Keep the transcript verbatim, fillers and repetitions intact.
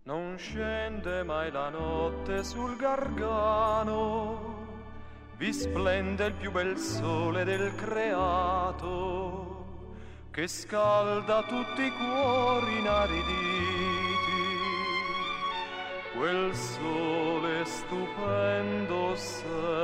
Non scende mai la notte sul Gargano, vi splende il più bel sole del creato, che scalda tutti i cuori inariditi. Quel sole stupendo se